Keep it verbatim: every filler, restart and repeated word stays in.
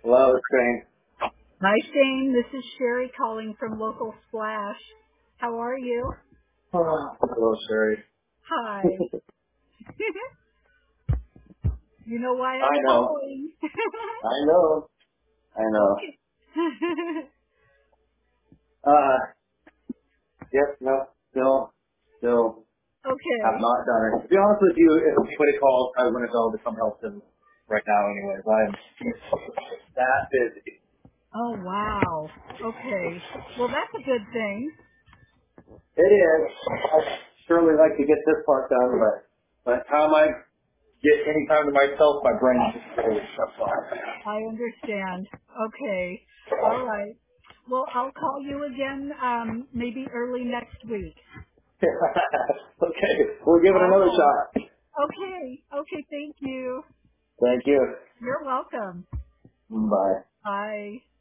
Hello, it's Shane. Hi, Shane. This is Sherry calling from Local Splash. How are you? Hello, Sherry. Hi. You know why I I'm know. calling? I know. I know. Okay. Uh, yes, no, still, still have Okay. not done it. To be honest with you, if anybody calls, I wouldn't know to come help them right now anyways. I'm that busy. Oh, wow. Okay. Well, that's a good thing. It is. I'd surely like to get this part done, but by the time I get any time to myself, my brain just really shuts off. I understand. Okay. All right. Well, I'll call you again um, maybe early next week. Okay, we'll give it All another right. shot. Okay. Okay. Thank you. Thank you. You're welcome. Bye. Bye.